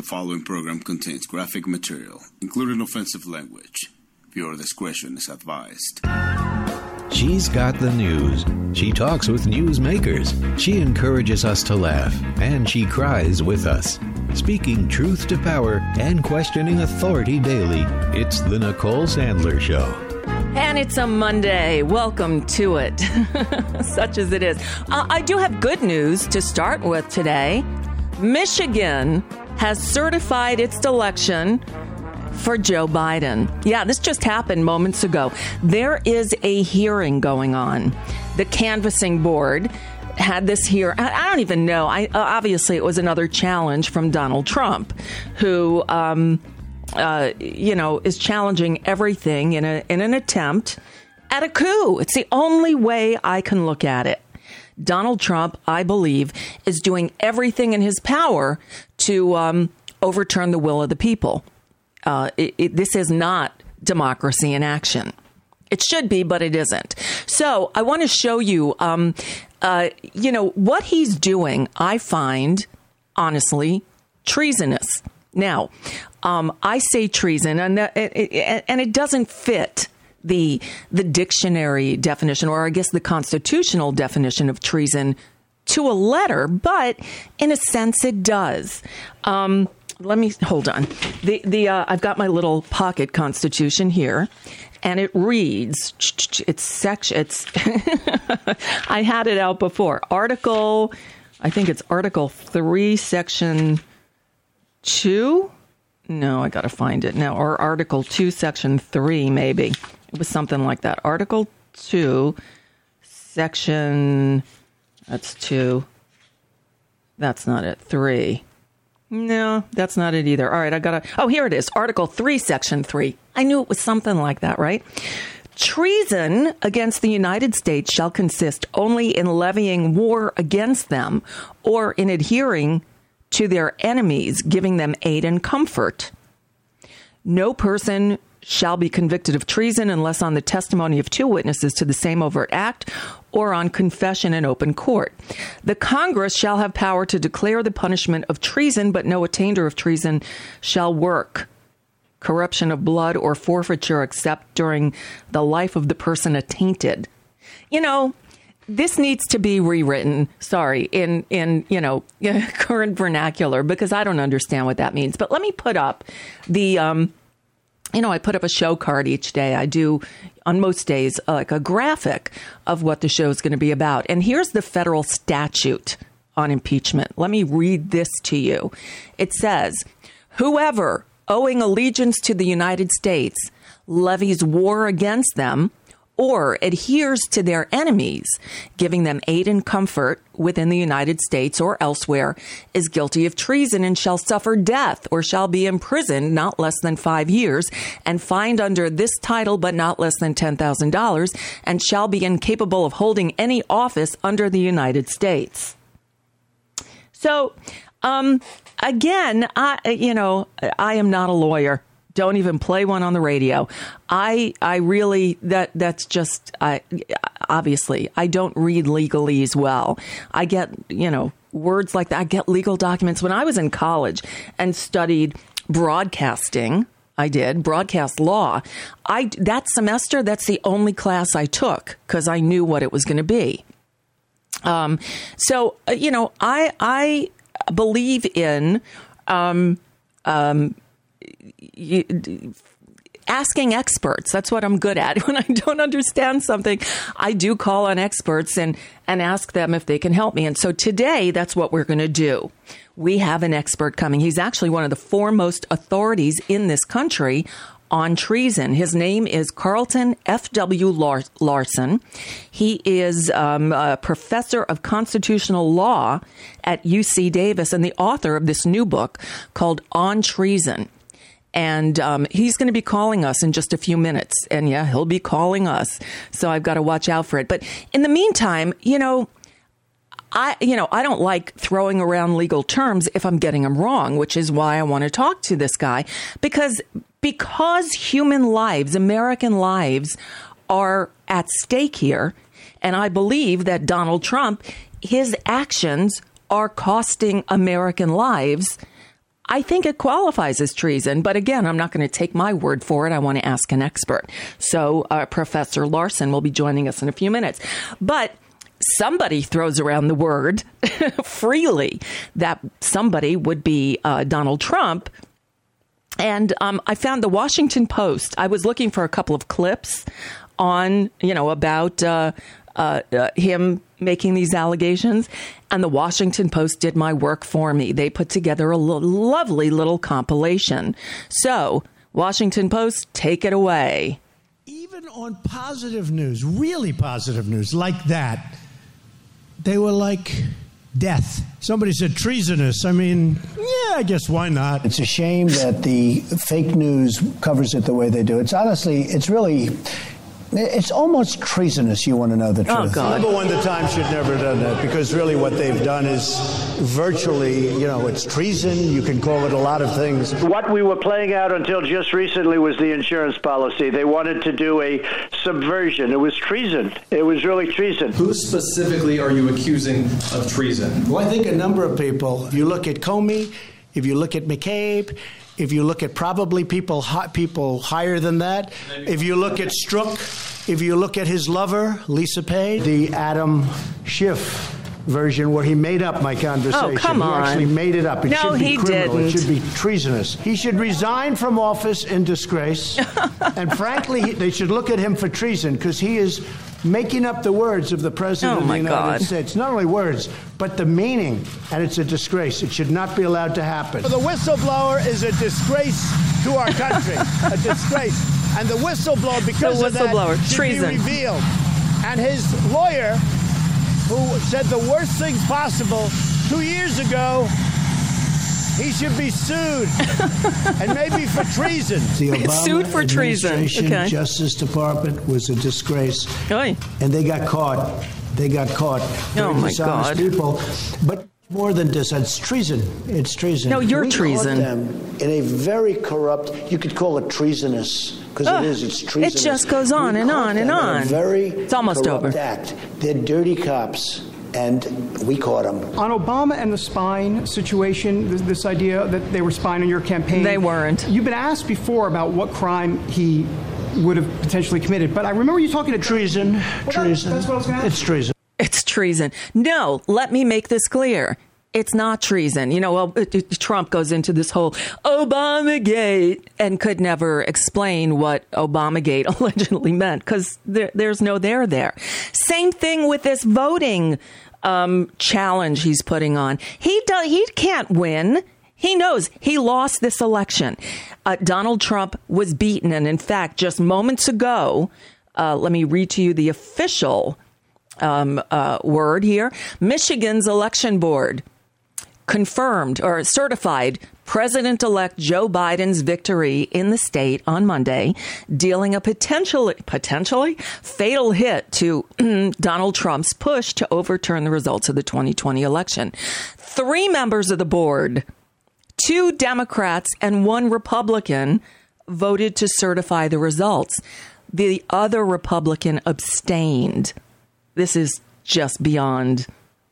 following program contains graphic material, including offensive language. Viewer discretion is advised. She's got the news. She talks with newsmakers. She encourages us to laugh, and she cries with us. Speaking truth to power and questioning authority daily, it's the Nicole Sandler Show. And it's a Monday. Welcome to it, such as it is. I do have good news to start with today. Michigan has certified its election for Joe Biden. Yeah, this just happened moments ago. There is a hearing going on. The canvassing board had this here. I don't even know. Obviously, it was another challenge from Donald Trump, who, is challenging everything in an attempt at a coup. It's the only way I can look at it. Donald Trump, I believe, is doing everything in his power to overturn the will of the people. This is not democracy in action. It should be, but it isn't. So I want to show you, what he's doing, I find, honestly, treasonous. Now, I say treason, and it doesn't fit the dictionary definition, or I guess the constitutional definition of treason to a letter, but in a sense it does. Let me hold on. I've got my little pocket constitution here, and it reads, I had it out before. I think it's Article 3, Section 2. No, I got to find it now. Or Article 2, Section 3, maybe. It was something like that. Article 2, Section, that's 2. That's not it. 3. No, that's not it either. All right, here it is. Article 3, Section 3. I knew it was something like that, right? Treason against the United States shall consist only in levying war against them or in adhering to their enemies, giving them aid and comfort. No person shall be convicted of treason unless on the testimony of two witnesses to the same overt act or on confession in open court. The Congress shall have power to declare the punishment of treason, but no attainder of treason shall work corruption of blood or forfeiture except during the life of the person attainted. This needs to be rewritten, in current vernacular, because I don't understand what that means. But let me put up I put up a show card each day. I do, on most days, like a graphic of what the show is going to be about. And here's the federal statute on impeachment. Let me read this to you. It says, whoever owing allegiance to the United States levies war against them or adheres to their enemies, giving them aid and comfort within the United States or elsewhere, is guilty of treason and shall suffer death or shall be imprisoned not less than 5 years and fined under this title but not less than $10,000 and shall be incapable of holding any office under the United States. So, again, I am not a lawyer. Don't even play one on the radio. Obviously, I don't read legalese well. I get, words like that. I get legal documents. When I was in college and studied broadcasting, I did broadcast law. That semester, that's the only class I took because I knew what it was going to be. I believe in, asking experts. That's what I'm good at. When I don't understand something, I do call on experts and ask them if they can help me. And so today, that's what we're going to do. We have an expert coming. He's actually one of the foremost authorities in this country on treason. His name is Carlton F.W. Larson. He is a professor of constitutional law at UC Davis and the author of this new book called On Treason. And he's going to be calling us in just a few minutes. And yeah, he'll be calling us. So I've got to watch out for it. But in the meantime, I don't like throwing around legal terms if I'm getting them wrong, which is why I want to talk to this guy. Because human lives, American lives, are at stake here. And I believe that Donald Trump, his actions are costing American lives. I think it qualifies as treason. But again, I'm not going to take my word for it. I want to ask an expert. So Professor Larson will be joining us in a few minutes. But somebody throws around the word freely that somebody would be Donald Trump. And I found the Washington Post. I was looking for a couple of clips on, about him making these allegations. And the Washington Post did my work for me. They put together a lovely little compilation. So, Washington Post, take it away. Even on positive news, really positive news like that, they were like death. Somebody said treasonous. I mean, yeah, I guess why not? It's a shame that the fake news covers it the way they do. It's honestly, it's almost treasonous. You want to know the truth. Oh, God. Number one, the Times should never have done that, because really what they've done is virtually, it's treason. You can call it a lot of things. What we were playing out until just recently was the insurance policy. They wanted to do a subversion. It was treason. It was really treason. Who specifically are you accusing of treason? Well, I think a number of people. If you look at Comey, if you look at McCabe, if you look at probably people higher than that, if you look at Strzok, if you look at his lover, Lisa Page, the Adam Schiff version where he made up my conversation. Oh, come on. He actually made it up. It No, should be he criminal. didn't. It should be treasonous. He should resign from office in disgrace. And frankly, they should look at him for treason, because he is making up the words of the President of the United States. Not only words, but the meaning. And it's a disgrace. It should not be allowed to happen. The whistleblower is a disgrace to our country. A disgrace. And the whistleblower, because of that, should treason. be revealed. And his lawyer, who said the worst things possible 2 years ago, he should be sued, and maybe for treason. The Obama sued for treason. Okay. Justice Department was a disgrace, Oy. and they got caught. Oh my God! People, but more than this, it's treason. It's treason. No, you're We treason. caught them in a very corrupt. You could call it treasonous, because it is. It's treasonous. It just goes on We and caught on and them in on. a very It's almost corrupt over. Act. They're dirty cops, and we caught them. On Obama and the spying situation, this idea that they were spying on your campaign. They weren't. You've been asked before about what crime he would have potentially committed, but I remember you talking to Treason. Treason. That's what I was going to ask. It's treason. It's treason. No, let me make this clear. It's not treason. Trump goes into this whole Obamagate and could never explain what Obamagate allegedly meant, because there's no there. Same thing with this voting challenge he's putting on. He can't win. He knows he lost this election. Donald Trump was beaten. And in fact, just moments ago, let me read to you the official word here. Michigan's election board confirmed or certified President-elect Joe Biden's victory in the state on Monday, dealing a potentially fatal hit to Donald Trump's push to overturn the results of the 2020 election. 3 members of the board, 2 Democrats and 1 Republican, voted to certify the results. The other Republican abstained. This is just beyond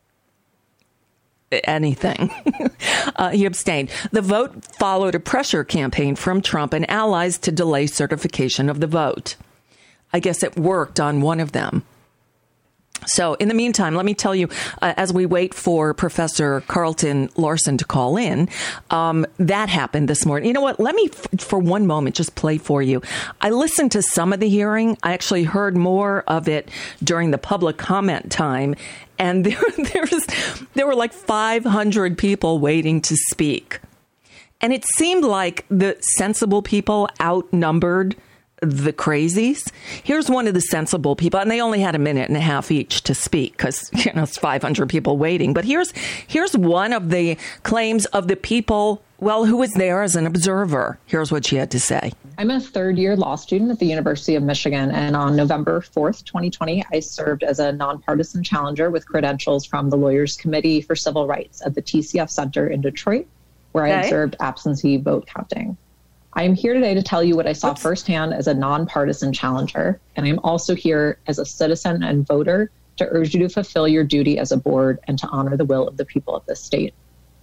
anything. He abstained. The vote followed a pressure campaign from Trump and allies to delay certification of the vote. I guess it worked on one of them. So in the meantime, let me tell you, as we wait for Professor Carlton Larson to call in, that happened this morning. You know what? Let me, for one moment, just play for you. I listened to some of the hearing. I actually heard more of it during the public comment time. And there were like 500 people waiting to speak. And it seemed like the sensible people outnumbered the crazies. Here's one of the sensible people, and they only had a minute and a half each to speak because it's 500 people waiting. But here's one of the claims of the people, who was there as an observer. Here's what she had to say. I'm a third-year law student at the University of Michigan, and on November 4th, 2020, I served as a nonpartisan challenger with credentials from the Lawyers Committee for Civil Rights at the TCF Center in Detroit, where I observed absentee vote counting. I am here today to tell you what I saw firsthand as a nonpartisan challenger, and I'm also here as a citizen and voter to urge you to fulfill your duty as a board and to honor the will of the people of this state.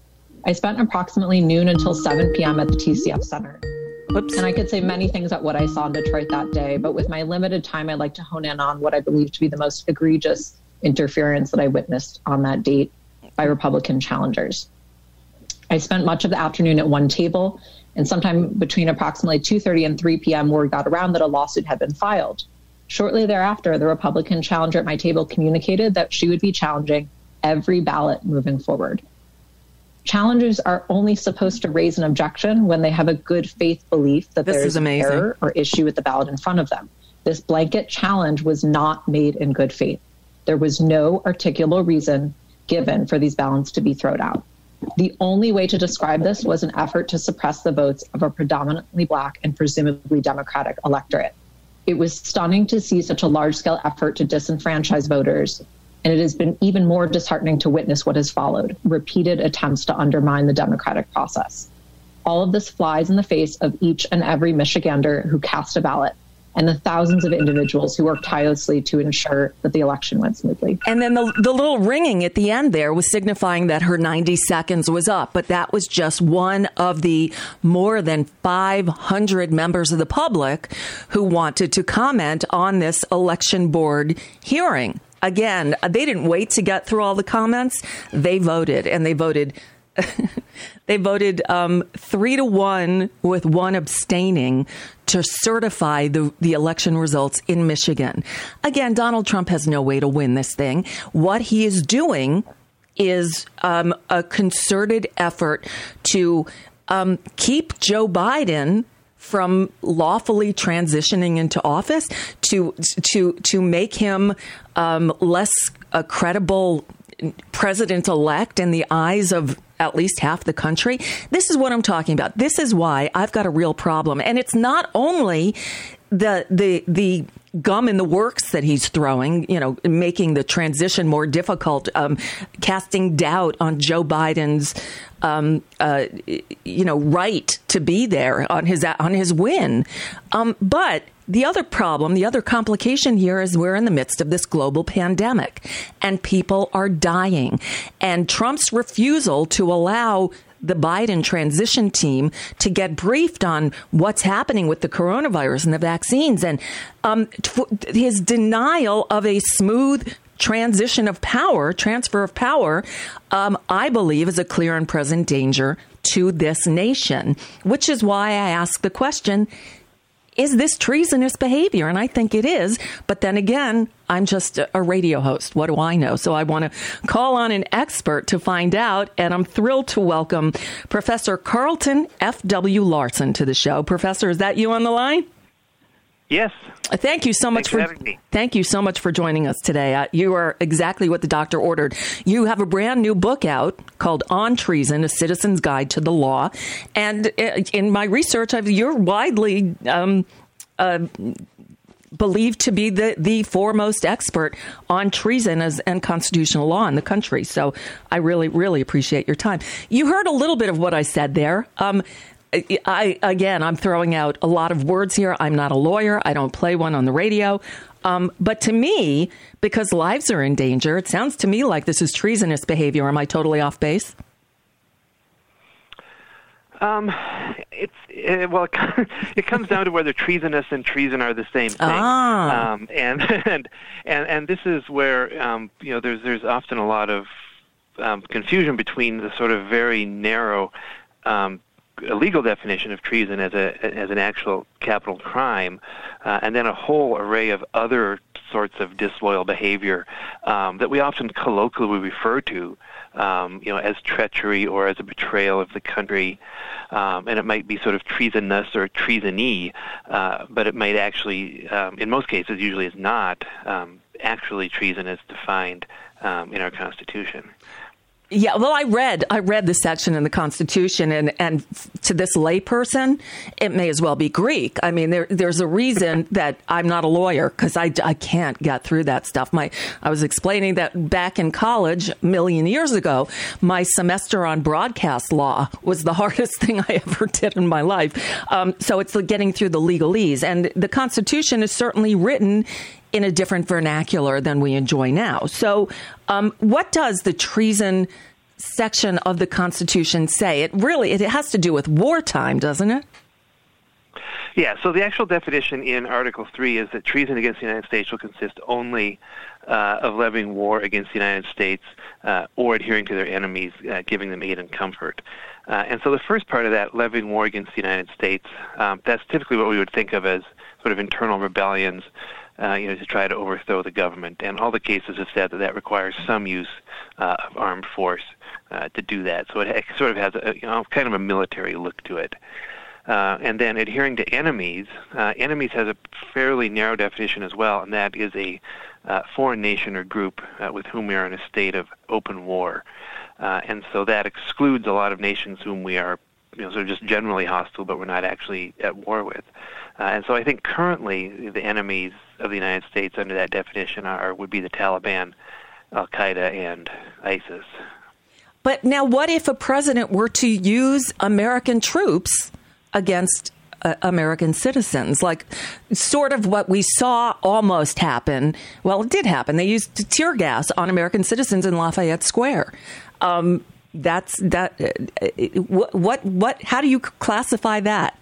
I spent approximately noon until 7 p.m. at the TCF Center. Whoops. And I could say many things about what I saw in Detroit that day, but with my limited time, I'd like to hone in on what I believe to be the most egregious interference that I witnessed on that date by Republican challengers. I spent much of the afternoon at one table, and sometime between approximately 2:30 and 3 p.m. word got around that a lawsuit had been filed. Shortly thereafter, the Republican challenger at my table communicated that she would be challenging every ballot moving forward. Challengers are only supposed to raise an objection when they have a good faith belief that there is an error or issue with the ballot in front of them. This blanket challenge was not made in good faith. There was no articulable reason given for these ballots to be thrown out. The only way to describe this was an effort to suppress the votes of a predominantly Black and presumably Democratic electorate. It was stunning to see such a large-scale effort to disenfranchise voters, and it has been even more disheartening to witness what has followed, repeated attempts to undermine the democratic process. All of this flies in the face of each and every Michigander who cast a ballot, and the thousands of individuals who worked tirelessly to ensure that the election went smoothly. And then the little ringing at the end there was signifying that her 90 seconds was up. But that was just one of the more than 500 members of the public who wanted to comment on this election board hearing. Again, they didn't wait to get through all the comments. They voted, and they voted. They voted 3-1 with one abstaining to certify the election results in Michigan. Again, Donald Trump has no way to win this thing. What he is doing is a concerted effort to keep Joe Biden from lawfully transitioning into office, to make him less a credible president-elect in the eyes of at least half the country. This is what I'm talking about. This is why I've got a real problem. And it's not only the gum in the works that he's throwing, making the transition more difficult, casting doubt on Joe Biden's right to be there on his win. But the other problem, the other complication here is we're in the midst of this global pandemic and people are dying. And Trump's refusal to allow the Biden transition team to get briefed on what's happening with the coronavirus and the vaccines, and his denial of a smooth transfer of power, I believe is a clear and present danger to this nation, which is why I ask the question, is this treasonous behavior? And I think it is. But then again, I'm just a radio host. What do I know? So I want to call on an expert to find out. And I'm thrilled to welcome Professor Carlton F.W. Larson to the show. Professor, is that you on the line? Yes. Thank you so much for having me. Thank you so much for joining us today. You are exactly what the doctor ordered. You have a brand new book out called On Treason: A Citizen's Guide to the Law. And in my research, you're widely believed to be the foremost expert on treason and constitutional law in the country. So I really, really appreciate your time. You heard a little bit of what I said there. I'm throwing out a lot of words here. I'm not a lawyer. I don't play one on the radio. But to me, because lives are in danger, it sounds to me like this is treasonous behavior. Am I totally off base? It comes down to whether treasonous and treason are the same thing. And this is where there's often a lot of confusion between the sort of very narrow a legal definition of treason as an actual capital crime, and then a whole array of other sorts of disloyal behavior that we often colloquially refer to, as treachery or as a betrayal of the country, and it might be sort of treasonous or treasony, but it might actually, in most cases, usually is not actually treason as defined in our Constitution. Yeah, well, I read the section in the Constitution, and to this layperson, it may as well be Greek. I mean, there's a reason that I'm not a lawyer, because I can't get through that stuff. I was explaining that back in college a million years ago, my semester on broadcast law was the hardest thing I ever did in my life. So it's like getting through the legalese, and the Constitution is certainly written in a different vernacular than we enjoy now. So what does the treason section of the Constitution say? It has to do with wartime, doesn't it? Yeah, so the actual definition in Article 3 is that treason against the United States will consist only of levying war against the United States or adhering to their enemies, giving them aid and comfort. And so the first part of that, levying war against the United States, that's typically what we would think of as sort of internal rebellions, to try to overthrow the government. And all the cases have said that that requires some use of armed force to do that. So it sort of has kind of a military look to it. And then adhering to enemies, enemies has a fairly narrow definition as well, and that is a foreign nation or group with whom we are in a state of open war. And so that excludes a lot of nations whom we are sort of just generally hostile, but we're not actually at war with. And so I think currently the enemies of the United States under that definition would be the Taliban, Al-Qaeda, and ISIS. But now what if a president were to use American troops against American citizens, like sort of what we saw almost happen? Well, it did happen. They used tear gas on American citizens in Lafayette Square. How do you classify that?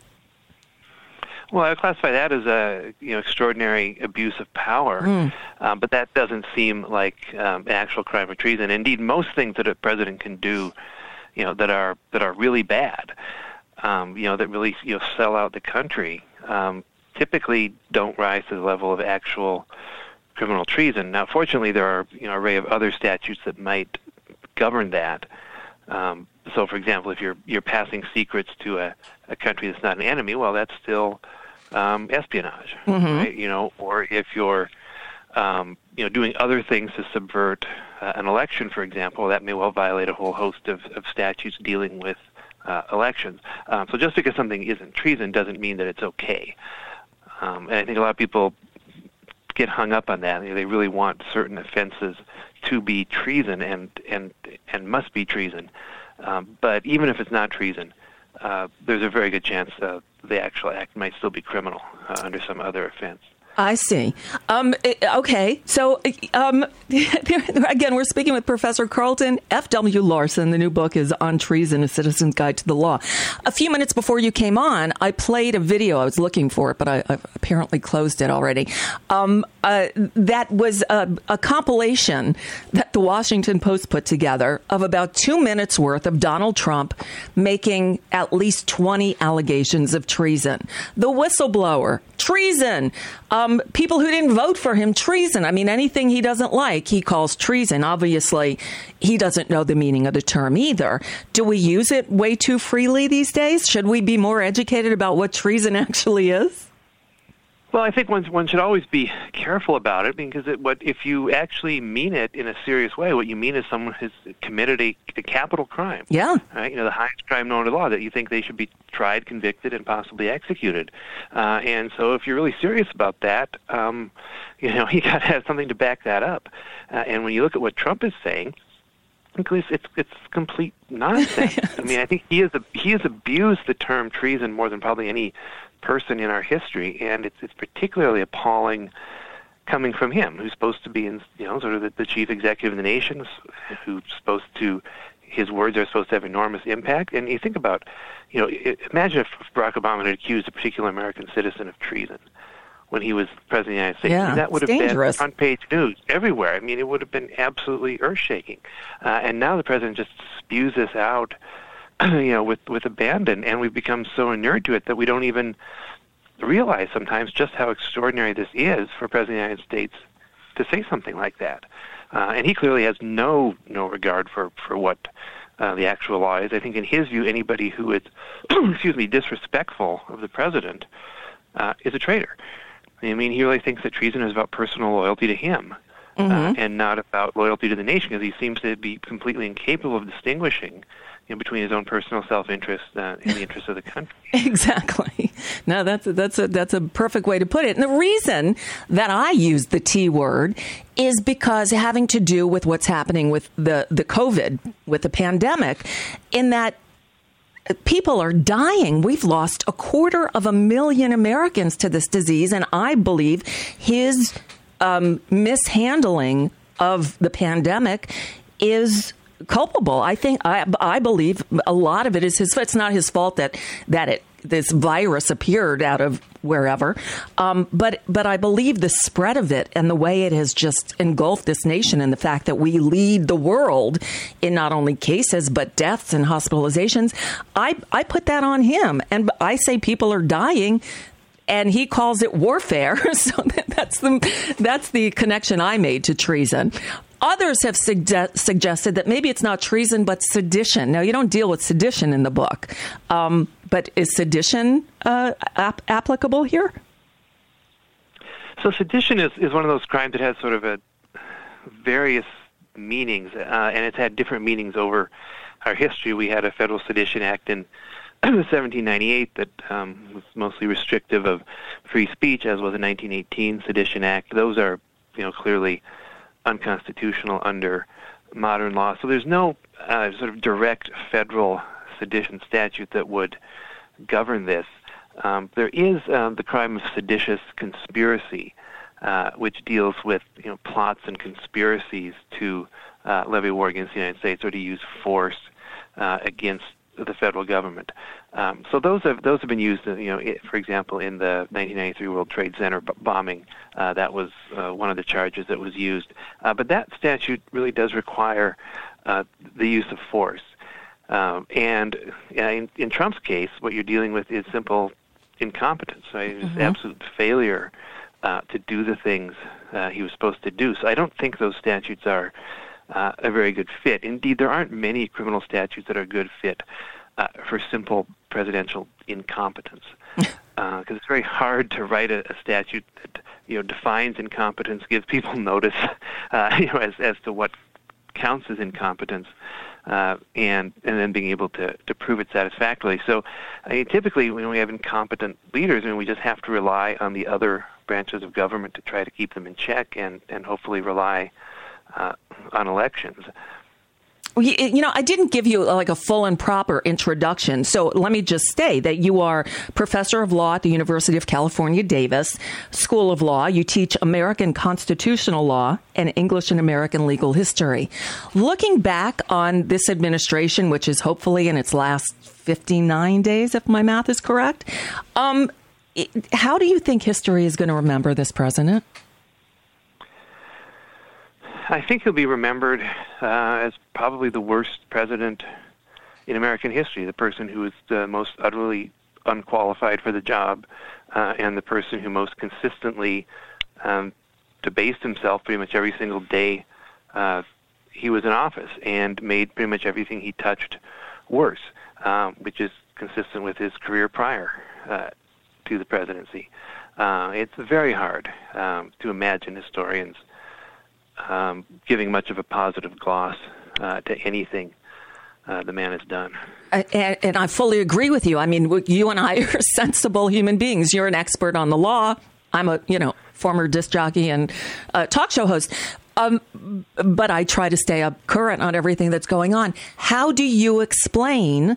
Well, I would classify that as a extraordinary abuse of power, but that doesn't seem like an actual crime of treason. Indeed, most things that a president can do, that are really bad, that really sell out the country, typically don't rise to the level of actual criminal treason. Now, fortunately, there are an array of other statutes that might govern that. So, for example, if you're passing secrets to a country that's not an enemy, well, that's still espionage, right? Or if you're doing other things to subvert an election, for example, that may well violate a whole host of statutes dealing with elections. So just because something isn't treason doesn't mean that it's okay. And I think a lot of people get hung up on that. They really want certain offenses to be treason and must be treason. But even if it's not treason, there's a very good chance the actual act might still be criminal under some other offense. I see. Okay. So, again, we're speaking with Professor Carlton F.W. Larson. The new book is On Treason, A Citizen's Guide to the Law. A few minutes before you came on, I played a video. I was looking for it, but I've apparently closed it already. That was a compilation that the Washington Post put together of about 2 minutes worth of Donald Trump making at least 20 allegations of treason. The whistleblower, treason. People who didn't vote for him, treason. I mean, anything he doesn't like, he calls treason. Obviously, he doesn't know the meaning of the term either. Do we use it way too freely these days? Should we be more educated about what treason actually is? Well, I think one should always be careful about it, because if you actually mean it in a serious way, what you mean is someone has committed a capital crime. Yeah. Right? The highest crime known to law, that you think they should be tried, convicted, and possibly executed. And so if you're really serious about that, you got to have something to back that up. And when you look at what Trump is saying, it's complete nonsense. Yes. I mean, I think he has abused the term treason more than probably any person in our history, and it's particularly appalling coming from him, who's supposed to be sort of the chief executive of the nation, his words are supposed to have enormous impact. And you think about, imagine if Barack Obama had accused a particular American citizen of treason when he was president of the United States. Yeah, I mean, that would have dangerous. been front-page news everywhere. I mean, it would have been absolutely earth-shaking. And now the president just spews this out, with abandon, and we've become so inured to it that we don't even realize sometimes just how extraordinary this is for President of the United States to say something like that. And he clearly has no regard for what the actual law is. I think in his view, anybody who is, disrespectful of the president is a traitor. I mean, he really thinks that treason is about personal loyalty to him, and not about loyalty to the nation, because he seems to be completely incapable of distinguishing between his own personal self-interest and the interest of the country. Exactly. No, that's a perfect way to put it. And the reason that I use the T word is because having to do with what's happening with the COVID, with the pandemic, in that people are dying. We've lost 250,000 Americans to this disease, and I believe his mishandling of the pandemic is culpable. I believe a lot of it is his. It's not his fault that this virus appeared out of wherever. But I believe the spread of it and the way it has just engulfed this nation, and the fact that we lead the world in not only cases but deaths and hospitalizations. I put that on him, and I say people are dying. And he calls it warfare. So that's the connection I made to treason. Others have suggested that maybe it's not treason, but sedition. Now, you don't deal with sedition in the book. But is sedition applicable here? So sedition is one of those crimes that has sort of various meanings, and it's had different meanings over our history. We had a Federal Sedition Act in 1798 that was mostly restrictive of free speech, as was the 1918 Sedition Act. Those are, clearly unconstitutional under modern law. So there's no sort of direct federal sedition statute that would govern this. There is the crime of seditious conspiracy, which deals with plots and conspiracies to levy war against the United States or to use force against the federal government. So those have been used, for example, in the 1993 World Trade Center bombing. That was one of the charges that was used. But that statute really does require the use of force. And in Trump's case, what you're dealing with is simple incompetence, right? It's absolute failure to do the things he was supposed to do. So I don't think those statutes are a very good fit. Indeed, there aren't many criminal statutes that are a good fit for simple presidential incompetence, because it's very hard to write a statute that defines incompetence, gives people notice, as to what counts as incompetence, and then being able to prove it satisfactorily. So, typically when we have incompetent leaders, we just have to rely on the other branches of government to try to keep them in check, and hopefully rely on elections. I didn't give you like a full and proper introduction. So let me just say that you are professor of law at the University of California, Davis School of Law. You teach American constitutional law and English and American legal history. Looking back on this administration, which is hopefully in its last 59 days, if my math is correct, how do you think history is going to remember this president? I think he'll be remembered as probably the worst president in American history, the person who is the most utterly unqualified for the job, and the person who most consistently debased himself pretty much every single day he was in office, and made pretty much everything he touched worse, which is consistent with his career prior to the presidency. It's very hard to imagine historians giving much of a positive gloss to anything the man has done. And I fully agree with you. I mean, you and I are sensible human beings. You're an expert on the law. I'm a, former disc jockey and talk show host. But I try to stay up current on everything that's going on. How do you explain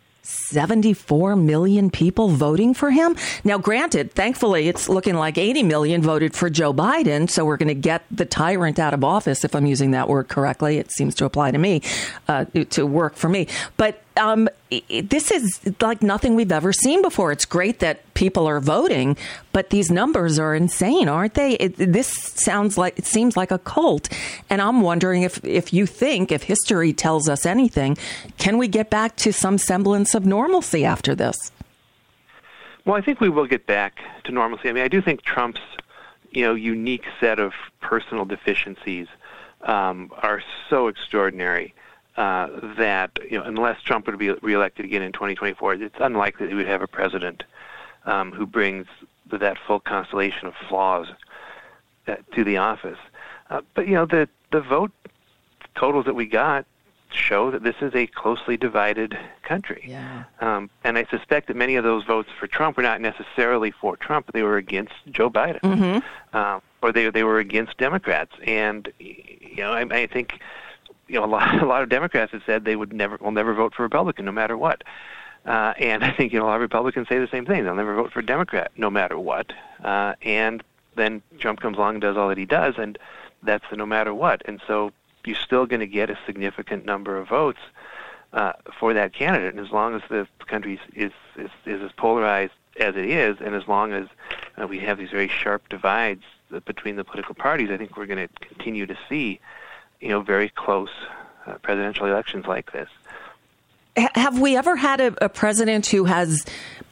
74 million people voting for him? Now, granted, thankfully, it's looking like 80 million voted for Joe Biden. So we're going to get the tyrant out of office, if I'm using that word correctly. It seems to apply to me, to work for me. But this is like nothing we've ever seen before. It's great that people are voting, but these numbers are insane, aren't they? This seems like a cult. And I'm wondering if you think, if history tells us anything, can we get back to some semblance of normalcy after this? Well, I think we will get back to normalcy. I mean, I do think Trump's, unique set of personal deficiencies are so extraordinary that, unless Trump would be reelected again in 2024, it's unlikely that we would have a president who brings that full constellation of flaws to the office. But, the vote totals that we got show that this is a closely divided country. Yeah. And I suspect that many of those votes for Trump were not necessarily for Trump, but they were against Joe Biden. Or they were against Democrats. And, I think a lot of Democrats have said they will never vote for Republican no matter what. And I think a lot of Republicans say the same thing. They'll never vote for Democrat no matter what. And then Trump comes along and does all that he does, and that's the no matter what. And so you're still going to get a significant number of votes for that candidate. And as long as the country is as polarized as it is, and as long as we have these very sharp divides between the political parties, I think we're going to continue to see, very close presidential elections like this. Have we ever had a president who has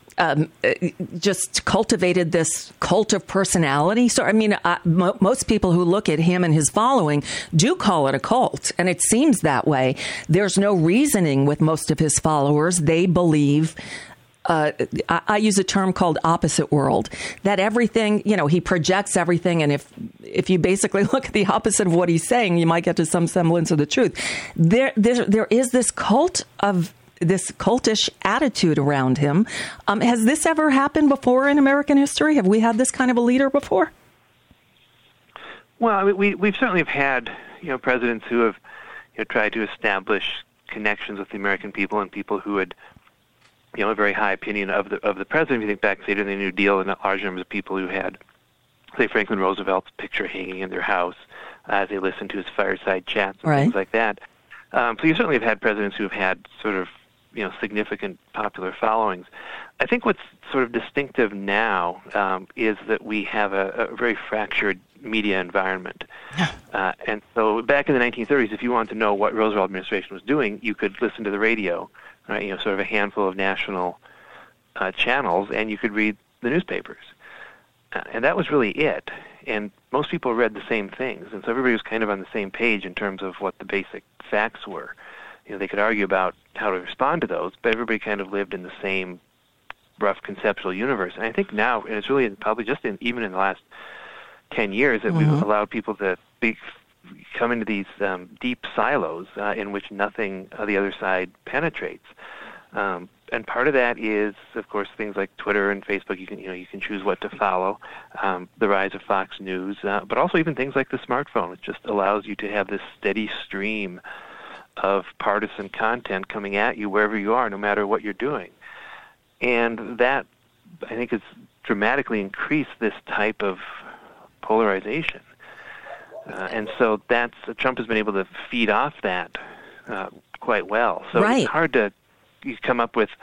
just cultivated this cult of personality? So, I mean, most people who look at him and his following do call it a cult, and it seems that way. There's no reasoning with most of his followers. They believe, I use a term called opposite world, that everything, he projects everything. And if you basically look at the opposite of what he's saying, you might get to some semblance of the truth. There is this this cultish attitude around him. Has this ever happened before in American history? Have we had this kind of a leader before? Well, I mean, we've certainly had, presidents who have tried to establish connections with the American people and people who had, a very high opinion of the president. If you think back, say, to the New Deal, and large numbers of people who had, say, Franklin Roosevelt's picture hanging in their house as they listened to his fireside chats and things like that. So you certainly have had presidents who have had sort of, significant popular followings. I think what's sort of distinctive now is that we have a very fractured media environment. And so back in the 1930s, if you wanted to know what Roosevelt administration was doing, you could listen to the radio, right? Sort of a handful of national channels, and you could read the newspapers. And that was really it. And most people read the same things. And so everybody was kind of on the same page in terms of what the basic facts were. They could argue about how to respond to those, but everybody kind of lived in the same rough conceptual universe. And I think now, and it's really probably just even in the last 10 years, that we've allowed people to come into these deep silos in which nothing on the other side penetrates. And part of that is, of course, things like Twitter and Facebook. You can choose what to follow. The rise of Fox News, but also even things like the smartphone, which just allows you to have this steady stream of partisan content coming at you wherever you are, no matter what you're doing. And that, I think, has dramatically increased this type of polarization. And so Trump has been able to feed off that quite well. So it's hard to come up with,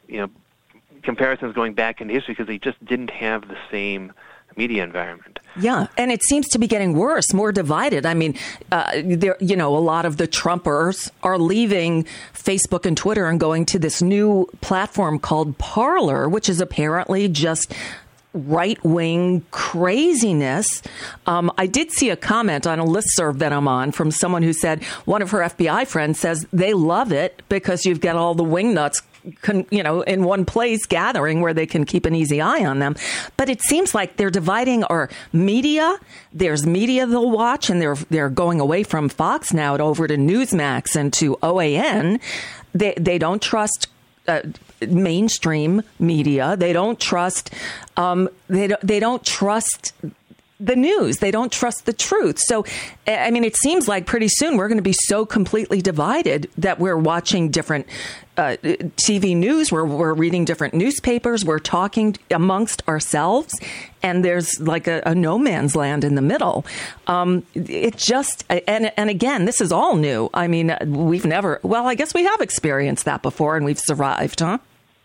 comparisons going back into history because they just didn't have the same media environment. Yeah, and it seems to be getting worse, more divided. I mean, a lot of the Trumpers are leaving Facebook and Twitter and going to this new platform called Parler, which is apparently just right-wing craziness. I did see a comment on a listserv that I'm on from someone who said one of her FBI friends says they love it because you've got all the wingnuts in one place gathering where they can keep an easy eye on them. But it seems like they're dividing our media. There's media they'll watch, and they're going away from Fox now over to Newsmax and to OAN. They don't trust mainstream media. They don't trust. They don't trust the news. They don't trust the truth. So, I mean, it seems like pretty soon we're going to be so completely divided that we're watching different TV news, we're reading different newspapers, we're talking amongst ourselves, and there's like a no man's land in the middle. It just, and again, this is all new. I mean, I guess we have experienced that before, and we've survived, huh?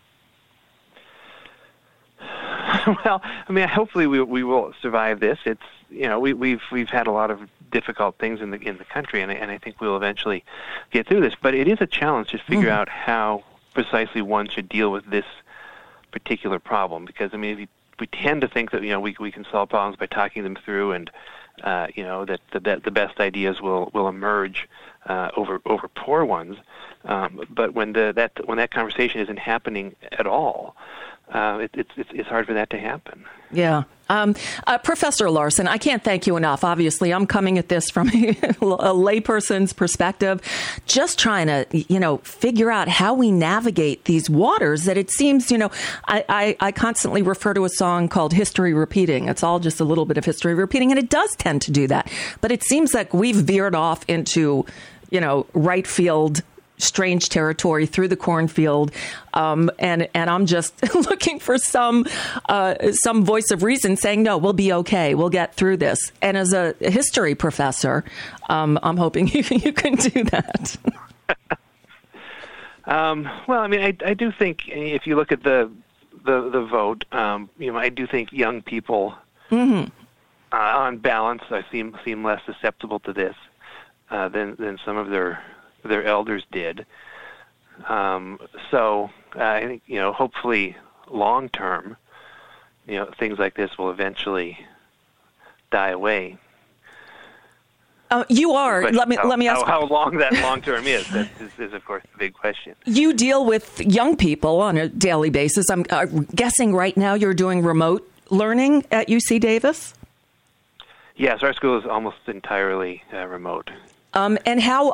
Well, I mean, hopefully we will survive this. It's we've had a lot of difficult things in the country, and I think we'll eventually get through this. But it is a challenge to figure out how precisely one should deal with this particular problem. Because I mean, we tend to think that we can solve problems by talking them through, and that the best ideas will emerge over poor ones. But when that conversation isn't happening at all, it's hard for that to happen. Yeah. Professor Larson, I can't thank you enough. Obviously, I'm coming at this from a layperson's perspective, just trying to, figure out how we navigate these waters that it seems, I constantly refer to a song called History Repeating. It's all just a little bit of history repeating, and it does tend to do that. But it seems like we've veered off into, right field strange territory through the cornfield, and I'm just looking for some voice of reason saying, no, we'll be okay, we'll get through this. And as a history professor, I'm hoping you can do that. Well, I mean, I do think if you look at the vote, I do think young people, on balance, seem less susceptible to this than some of their elders did. So I think, hopefully long term, things like this will eventually die away. You are. Let me ask how long that long term is. That is, of course, the big question. You deal with young people on a daily basis. I'm guessing right now you're doing remote learning at UC Davis? Yes, our school is almost entirely remote. And how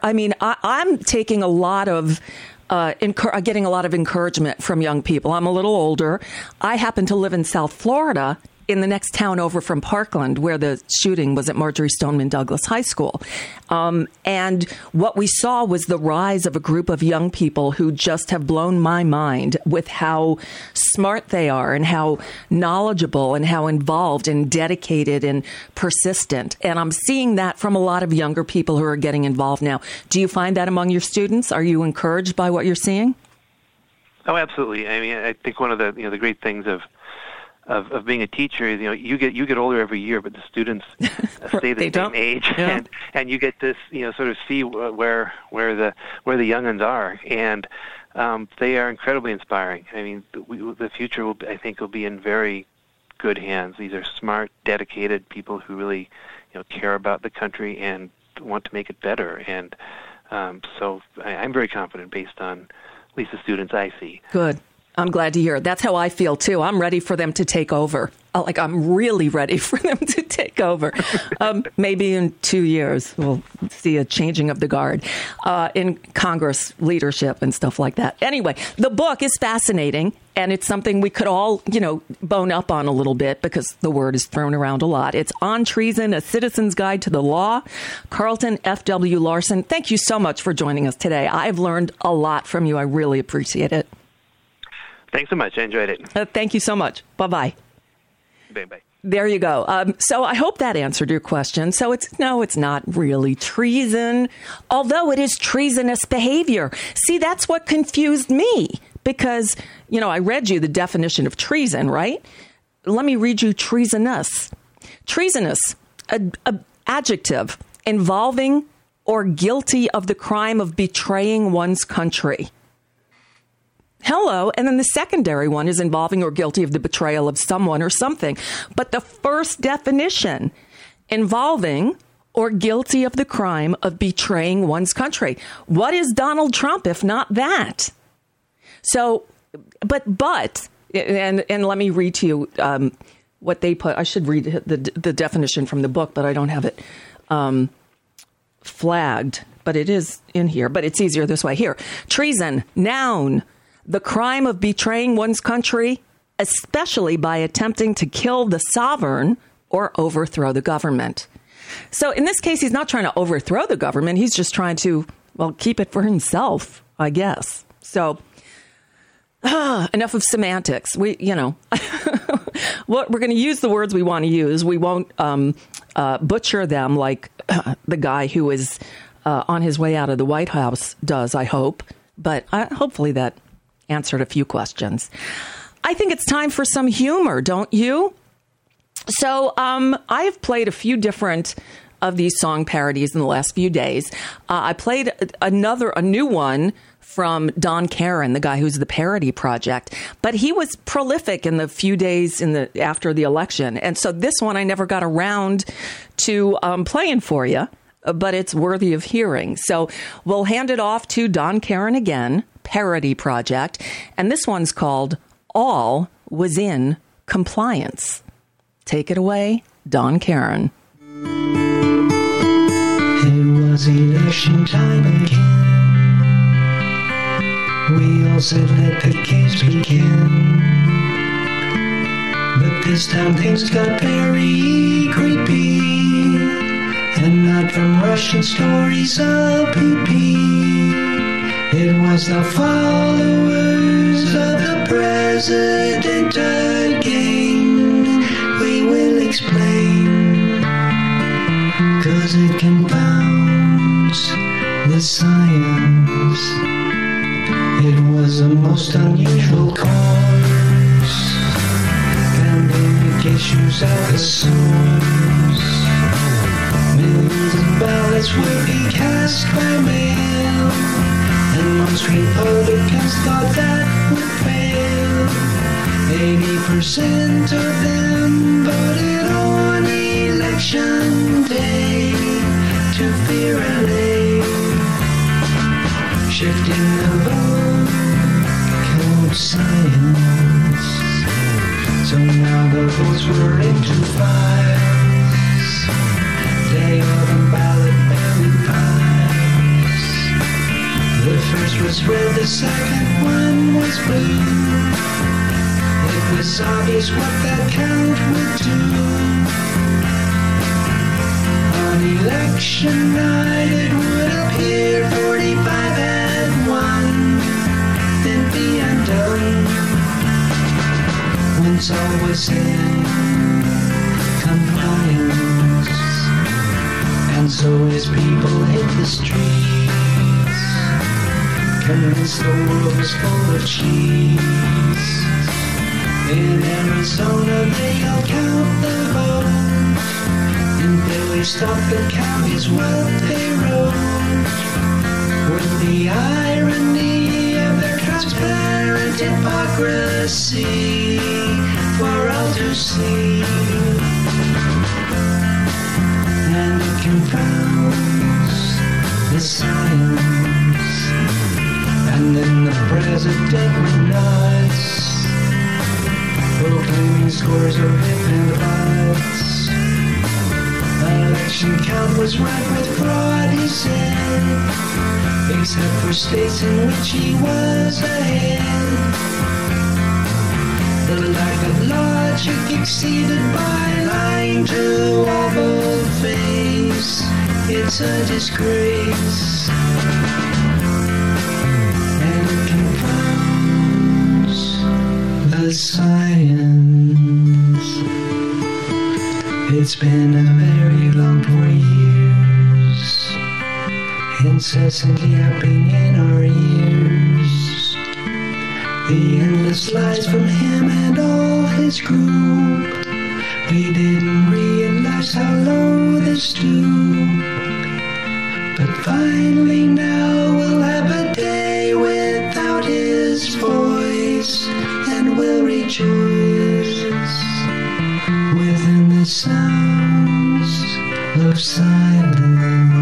I'm taking a lot of, getting a lot of encouragement from young people. I'm a little older. I happen to live in South Florida, in the next town over from Parkland, where the shooting was at Marjory Stoneman Douglas High School. And what we saw was the rise of a group of young people who just have blown my mind with how smart they are and how knowledgeable and how involved and dedicated and persistent. And I'm seeing that from a lot of younger people who are getting involved now. Do you find that among your students? Are you encouraged by what you're seeing? Oh, absolutely. I mean, I think one of the the great things of being a teacher is, you get older every year, but the students stay the same age, and you get to sort of see where the young ones are, and they are incredibly inspiring. I mean, the future will be in very good hands. These are smart, dedicated people who really care about the country and want to make it better, and so I'm very confident based on at least the students I see. Good. I'm glad to hear it. That's how I feel, too. I'm ready for them to take over. I'm really ready for them to take over. Maybe in 2 years, we'll see a changing of the guard in Congress leadership and stuff like that. Anyway, the book is fascinating, and it's something we could all, bone up on a little bit because the word is thrown around a lot. It's On Treason, A Citizen's Guide to the Law. Carlton F.W. Larson, thank you so much for joining us today. I've learned a lot from you. I really appreciate it. Thanks so much. I enjoyed it. Thank you so much. Bye-bye. Bye-bye. There you go. So I hope that answered your question. So it's not really treason, although it is treasonous behavior. See, that's what confused me because, I read you the definition of treason, right? Let me read you treasonous. Treasonous, a adjective involving or guilty of the crime of betraying one's country. Hello. And then the secondary one is involving or guilty of the betrayal of someone or something. But the first definition, involving or guilty of the crime of betraying one's country. What is Donald Trump if not that? So, but, and let me read to you what they put. I should read the definition from the book, but I don't have it flagged. But it is in here. But it's easier this way. Here, treason, noun. The crime of betraying one's country, especially by attempting to kill the sovereign or overthrow the government. So in this case, he's not trying to overthrow the government. He's just trying to, keep it for himself, I guess. So enough of semantics. We're going to use the words we want to use. We won't butcher them like the guy who is on his way out of the White House does, I hope. But hopefully that answered a few questions. I think it's time for some humor, don't you? So I've played a few different of these song parodies in the last few days. I played a new one from Don Caron, the guy who's the Parody Project. But he was prolific in the few days after the election. And so this one I never got around to playing for you, but it's worthy of hearing. So we'll hand it off to Don Caron again, Parody Project. And this one's called All Was in Compliance. Take it away, Don Caron. It was election time again. We all said let the games begin. But this time things got very creepy. And not from Russian stories of PP. was the followers of the president again. We will explain, 'cause it confounds the science. It was a most unusual course, pandemic issues at the source. Millions of ballots would be cast by mail, and most Republicans thought that would fail. 80% of them voted on election day to fear LA. Shifting the vote count science, so now the votes were into files. Day of the ballot barely piles. The first was red, the second one was blue. It was obvious what that count would do. On election night it would appear 45 had won, then be undone. Once all was in compliance, and so his people hit the streets, convinced the world was full of cheese. In Arizona they'll count the vote, in Philly stop the count is what they wrote. With the irony of their transparent hypocrisy for all to see, and it confounds the science. And then the president went nuts, proclaiming scores of if and buts. Election count was rife with fraud, he said, except for states in which he was ahead. The lack of logic exceeded by lying to a bold face. It's a disgrace, and it confounds the science. It's been a very long 4 years, incessant yapping in our ears. The endless lies from him and all his group. We didn't realize how low this stooped, but finally now we'll have a day without his voice, and we'll rejoice within the sounds of silence.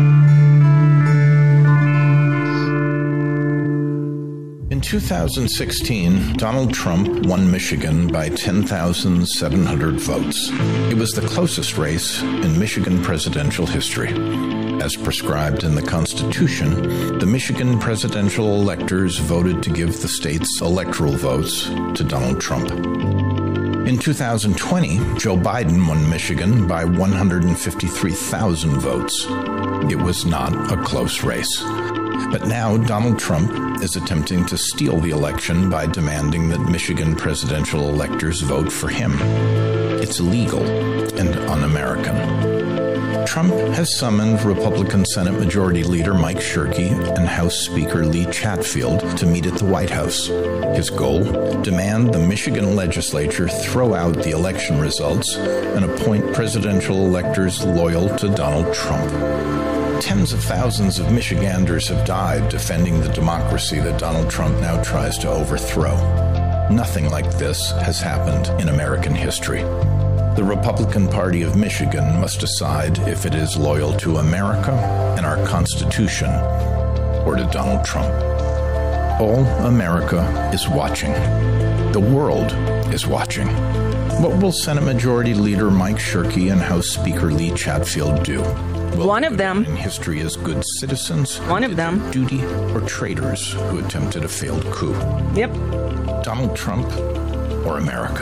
In 2016, Donald Trump won Michigan by 10,700 votes. It was the closest race in Michigan presidential history. As prescribed in the Constitution, the Michigan presidential electors voted to give the state's electoral votes to Donald Trump. In 2020, Joe Biden won Michigan by 153,000 votes. It was not a close race. But now Donald Trump is attempting to steal the election by demanding that Michigan presidential electors vote for him. It's illegal and un-American. Trump has summoned Republican Senate Majority Leader Mike Shirkey and House Speaker Lee Chatfield to meet at the White House. His goal? Demand the Michigan legislature throw out the election results and appoint presidential electors loyal to Donald Trump. Tens of thousands of Michiganders have died defending the democracy that Donald Trump now tries to overthrow. Nothing like this has happened in American history. The Republican Party of Michigan must decide if it is loyal to America and our Constitution or to Donald Trump. All America is watching. The world is watching. What will Senate Majority Leader Mike Shirkey and House Speaker Lee Chatfield do? Will one of them in history as good citizens, one of them duty, or traitors who attempted a failed coup? Yep. Donald Trump or America?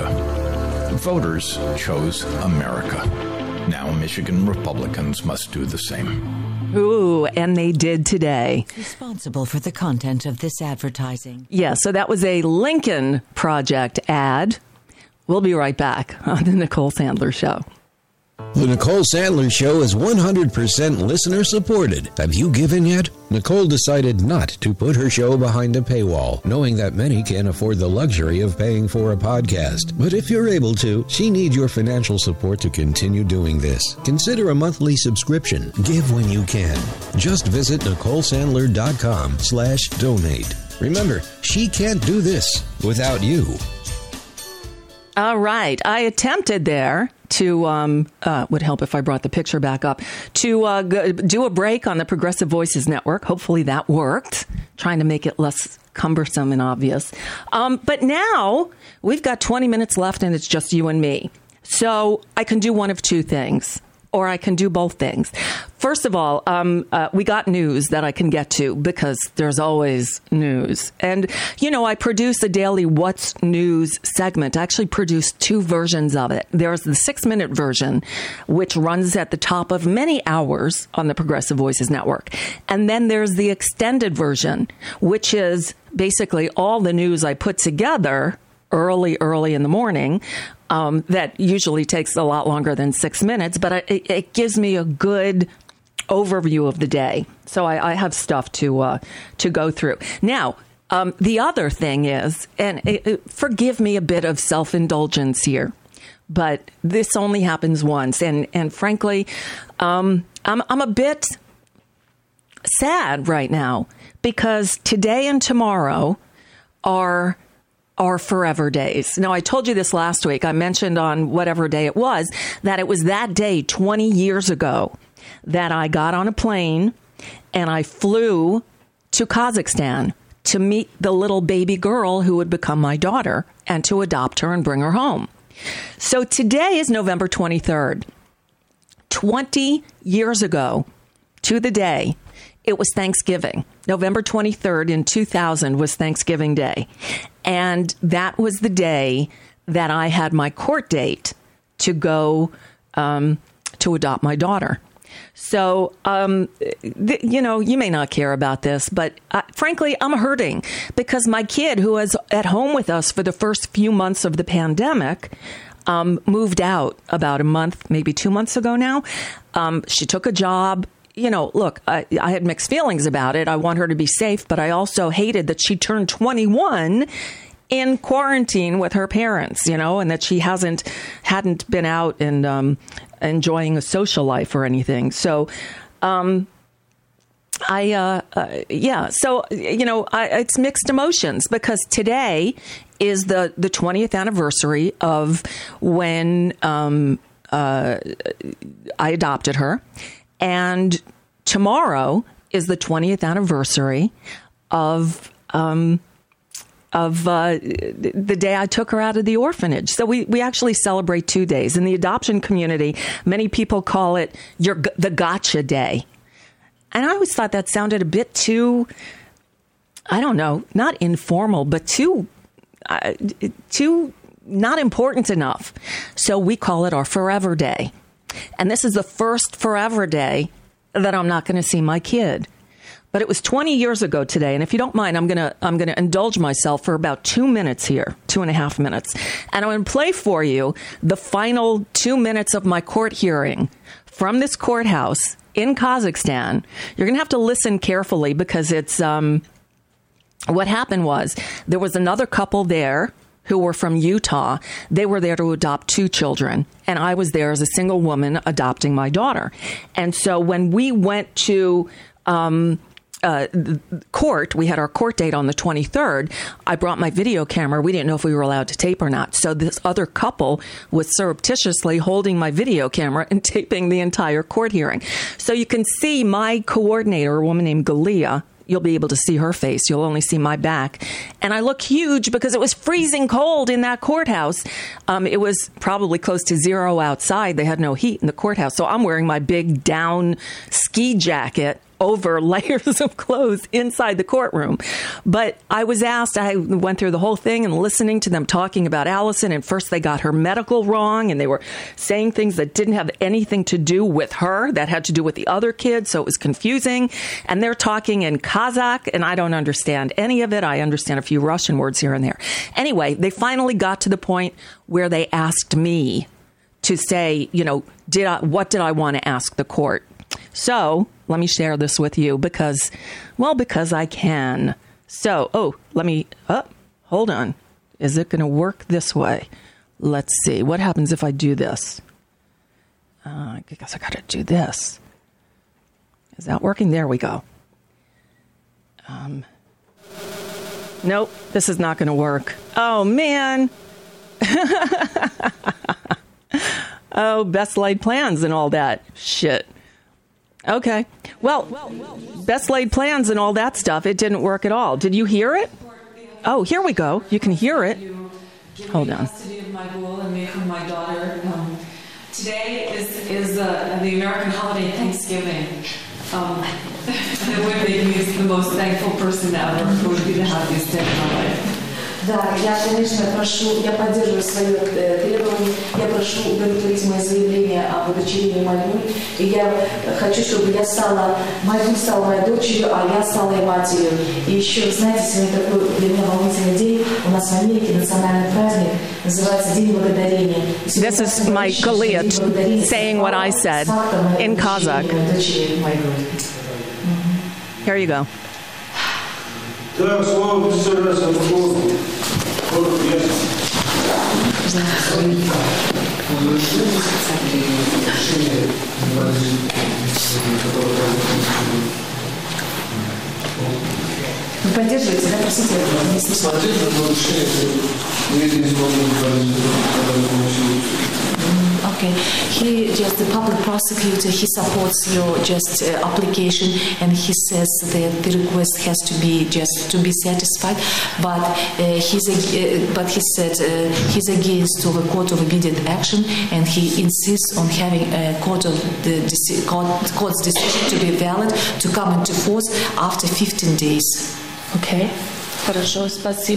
Voters chose America. Now Michigan Republicans must do the same. Ooh, and they did today. Responsible for the content of this advertising. Yeah, so that was a Lincoln Project ad. We'll be right back on the Nicole Sandler Show. The Nicole Sandler Show is 100% listener supported. Have you given yet? Nicole decided not to put her show behind a paywall, knowing that many can't afford the luxury of paying for a podcast. But if you're able to, she needs your financial support to continue doing this. Consider a monthly subscription. Give when you can. Just visit NicoleSandler.com/donate. Remember, she can't do this without you. All right. I attempted there to, would help if I brought the picture back up, to do a break on the Progressive Voices Network. Hopefully that worked, trying to make it less cumbersome and obvious. But now we've got 20 minutes left and it's just you and me. So I can do one of two things, or I can do both things. First of all, we got news that I can get to because there's always news. And, you know, I produce a daily What's News segment. I actually produce two versions of it. There's the 6-minute version, which runs at the top of many hours on the Progressive Voices Network. And then there's the extended version, which is basically all the news I put together early in the morning. That usually takes a lot longer than 6 minutes, but it gives me a good overview of the day. So I have stuff to go through. Now, the other thing is, and forgive me a bit of self-indulgence here, but this only happens once. And frankly, I'm a bit sad right now because today and tomorrow are forever days. Now, I told you this last week. I mentioned on whatever day it was that it was that day 20 years ago that I got on a plane and I flew to Kazakhstan to meet the little baby girl who would become my daughter and to adopt her and bring her home. So today is November 23rd. 20 years ago to the day, it was Thanksgiving. November 23rd in 2000 was Thanksgiving Day. And that was the day that I had my court date to go to adopt my daughter. So, you know, you may not care about this, but frankly, I'm hurting because my kid, who was at home with us for the first few months of the pandemic, moved out about a month, maybe 2 months ago now. She took a job. You know, look, I had mixed feelings about it. I want her to be safe, but I also hated that she turned 21 in quarantine with her parents, you know, and that she hadn't been out and enjoying a social life or anything. So, So, you know, it's mixed emotions because today is the 20th anniversary of when I adopted her. And tomorrow is the 20th anniversary of the day I took her out of the orphanage. So we actually celebrate 2 days. In the adoption community, many people call it the gotcha day. And I always thought that sounded a bit too, I don't know, not informal, but too not important enough. So we call it our forever day. And this is the first forever day that I'm not going to see my kid. But it was 20 years ago today. And if you don't mind, I'm going to indulge myself for about 2 minutes here, 2.5 minutes. And I'm going to play for you the final 2 minutes of my court hearing from this courthouse in Kazakhstan. You're going to have to listen carefully because it's what happened was there was another couple there who were from Utah. They were there to adopt 2 children. And I was there as a single woman adopting my daughter. And so when we went to court, we had our court date on the 23rd. I brought my video camera. We didn't know if we were allowed to tape or not. So this other couple was surreptitiously holding my video camera and taping the entire court hearing. So you can see my coordinator, a woman named Galia. You'll be able to see her face. You'll only see my back. And I look huge because it was freezing cold in that courthouse. It was probably close to 0 outside. They had no heat in the courthouse. So I'm wearing my big down ski jacket over layers of clothes inside the courtroom. But I was asked, I went through the whole thing and listening to them talking about Allison. And first they got her medical wrong and they were saying things that didn't have anything to do with her, that had to do with the other kids. So it was confusing. And they're talking in Kazakh and I don't understand any of it. I understand a few Russian words here and there. Anyway, they finally got to the point where they asked me to say, what did I want to ask the court? So let me share this with you because I can. So, hold on. Is it going to work this way? Let's see. What happens if I do this? I guess I got to do this. Is that working? There we go. Nope, this is not going to work. Oh, man. Oh, best laid plans and all that shit. Okay. Well, best laid plans and all that stuff, it didn't work at all. Did you hear it? Oh, here we go. You can hear it. Hold on. Custody of my goal and me from my daughter. Today is the American holiday Thanksgiving. It would make me the most thankful person ever. It would be the happiest day of my life. Да, я, конечно, я поддерживаю свое требование, я прошу удовлетворить мое заявление об удочерении Майгуль, и я хочу, чтобы Майгуль стала моей дочерью, а я стала ее матерью. И еще, знаете, сегодня такой для меня волнительный день, у нас в Америке национальный праздник, называется День благодарения. This is my Galiat saying what I said in Kazakh. Here you go. Так, слово представляется руководству. Вы поддерживаете, да, простите? Поддерживаю решение. Okay, the public prosecutor, he supports your application, and he says that the request has to be satisfied, but he said he's against to the court of immediate action, and he insists on having a court's decision to be valid, to come into force after 15 days. Okay. So,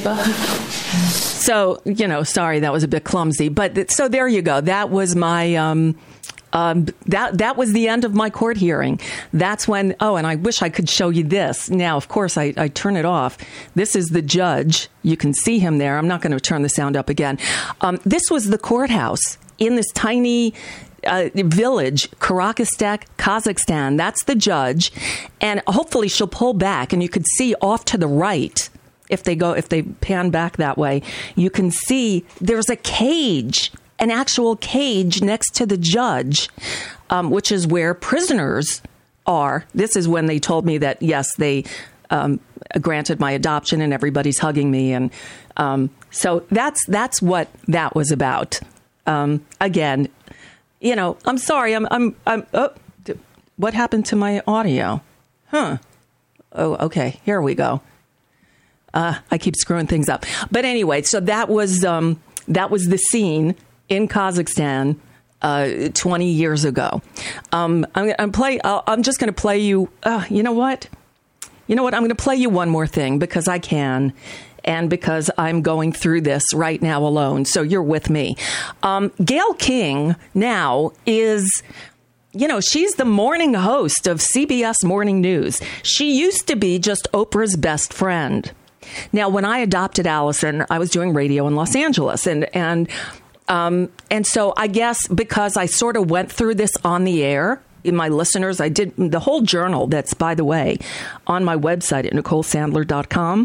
sorry, that was a bit clumsy, but so there you go. That was my, that was the end of my court hearing. That's when, and I wish I could show you this. Now, of course, I turn it off. This is the judge. You can see him there. I'm not going to turn the sound up again. This was the courthouse in this tiny village, Karakistek, Kazakhstan. That's the judge. And hopefully she'll pull back and you could see off to the right. If they pan back that way, you can see there's a cage, an actual cage next to the judge, which is where prisoners are. This is when they told me that, yes, they granted my adoption and everybody's hugging me. And so that's what that was about. Again, I'm sorry. What happened to my audio? Oh, okay. Here we go. I keep screwing things up. But anyway, so that was the scene in Kazakhstan 20 years ago. I'm just going to play you. You know what? I'm going to play you one more thing because I can, and because I'm going through this right now alone. So you're with me. Gayle King now is. She's the morning host of CBS Morning News. She used to be just Oprah's best friend. Now, when I adopted Allison, I was doing radio in Los Angeles. And so I guess because I sort of went through this on the air, in my listeners, I did the whole journal that's, by the way, on my website at NicoleSandler.com,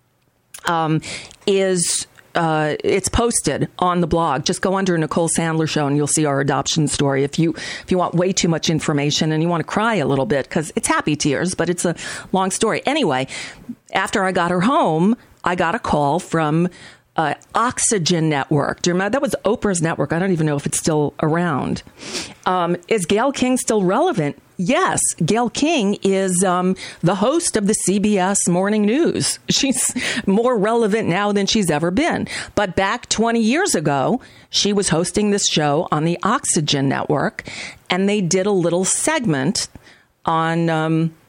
it's posted on the blog. Just go under Nicole Sandler Show and you'll see our adoption story. If you want way too much information and you want to cry a little bit, because it's happy tears, but it's a long story. Anyway, after I got her home, I got a call from Oxygen Network. Do you remember? That was Oprah's network. I don't even know if it's still around. Is Gayle King still relevant? Yes, Gayle King is the host of the CBS Morning News. She's more relevant now than she's ever been. But back 20 years ago, she was hosting this show on the Oxygen Network, and they did a little segment on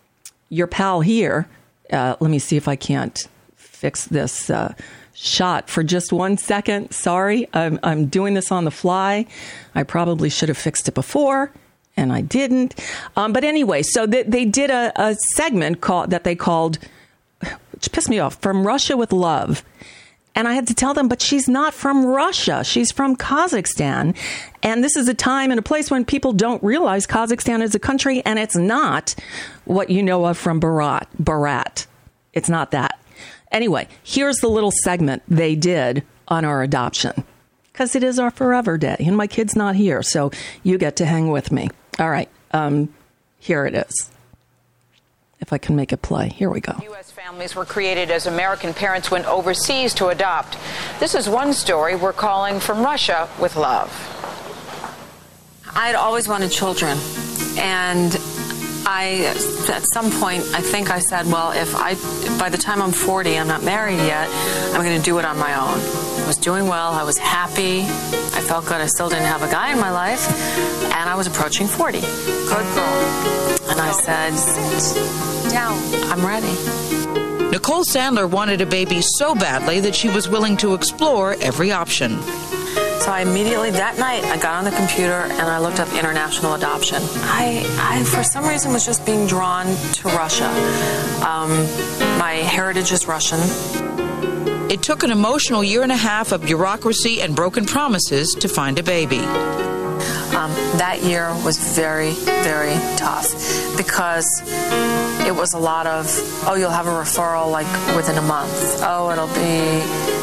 your pal here, let me see if I can't fix this shot for just 1 second. Sorry, I'm doing this on the fly. I probably should have fixed it before, and I didn't. But anyway, so they did a segment that they called, which pissed me off, From Russia with Love. And I had to tell them, but she's not from Russia. She's from Kazakhstan. And this is a time and a place when people don't realize Kazakhstan is a country, and it's not what you know of from Borat. It's not that. Anyway, here's the little segment they did on our adoption, because it is our forever day, and my kid's not here, so you get to hang with me. All right, here it is. If I can make it play. Here we go. U.S. families were created as American parents went overseas to adopt. This is one story we're calling From Russia with Love. I had always wanted children, and at some point, I think I said, well, by the time I'm 40, I'm not married yet, I'm going to do it on my own. I was doing well. I was happy. I felt good. I still didn't have a guy in my life, and I was approaching 40. Good girl. And I said, sit down. I'm ready. Nicole Sandler wanted a baby so badly that she was willing to explore every option. So I immediately, that night, I got on the computer and I looked up international adoption. I for some reason, was just being drawn to Russia. My heritage is Russian. It took an emotional 1.5 years of bureaucracy and broken promises to find a baby. That year was very, very tough because it was a lot of, oh, you'll have a referral like within a month. Oh, it'll be,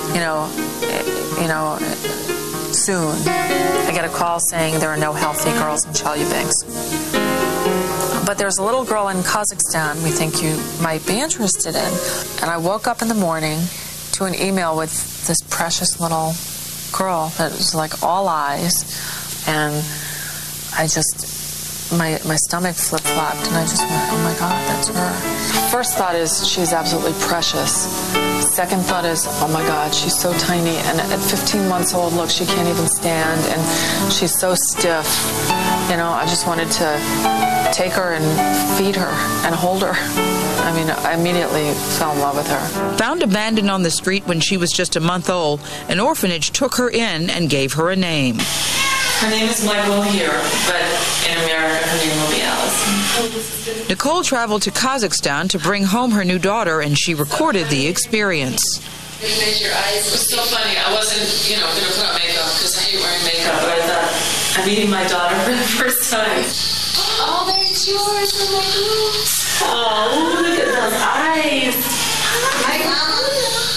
soon. I get a call saying there are no healthy girls in Chelyabinsk. But there's a little girl in Kazakhstan we think you might be interested in. And I woke up in the morning to an email with this precious little girl that was like all eyes. And I just, my stomach flip-flopped, and I just went, oh my God, that's her. First thought is, she's absolutely precious. Second thought is, oh my God, she's so tiny, and at 15 months old, look, she can't even stand, and she's so stiff. I just wanted to take her and feed her and hold her. I immediately fell in love with her. Found abandoned on the street when she was just a month old, an orphanage took her in and gave her a name. Her name is Michael here, but in America, her name will be Allison. Nicole traveled to Kazakhstan to bring home her new daughter, and she recorded the experience. It was so funny. I wasn't, going to put on makeup because I hate wearing makeup, but I thought, I'm meeting my daughter for the first time. Oh, there's yours. Oh, look at those eyes. Hi, Mama.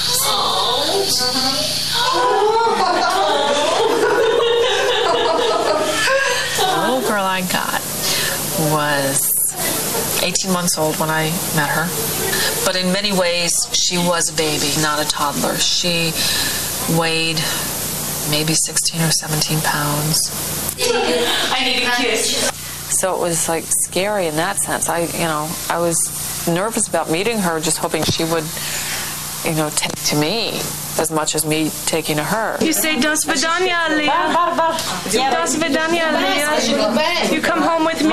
The little girl I got was 18 months old when I met her. But in many ways, she was a baby, not a toddler. She weighed maybe 16 or 17 pounds. I need a kiss. So it was like scary in that sense. I was nervous about meeting her, just hoping she would, take to me as much as me taking to her. You say "Das Vidanya, Leah." Das Vidanya, Leah. You come home with me.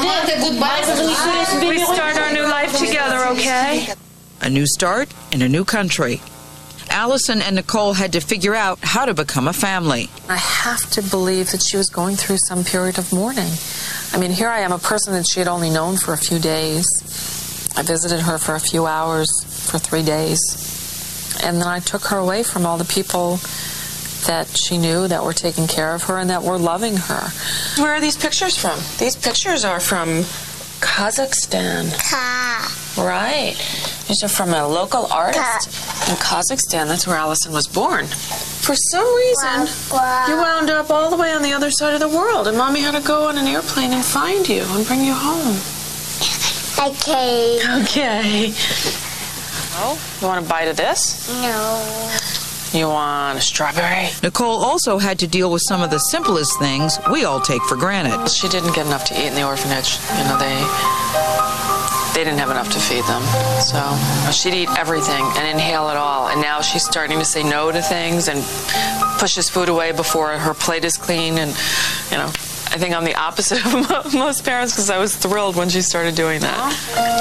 We start our new life together, okay? A new start in a new country. Allison and Nicole had to figure out how to become a family. I have to believe that she was going through some period of mourning. Here I am, a person that she had only known for a few days. I visited her for a few hours for 3 days. And then I took her away from all the people that she knew that were taking care of her and that were loving her. Where are these pictures from? These pictures are from Kazakhstan. Right. These are from a local artist in Kazakhstan. That's where Allison was born. For some reason, you wound up all the way on the other side of the world, and Mommy had to go on an airplane and find you and bring you home. Okay. Oh, you want a bite of this? No. You want a strawberry? Nicole also had to deal with some of the simplest things we all take for granted. She didn't get enough to eat in the orphanage. They didn't have enough to feed them. So she'd eat everything and inhale it all. And now she's starting to say no to things and pushes food away before her plate is clean. And, I think I'm the opposite of most parents because I was thrilled when she started doing that.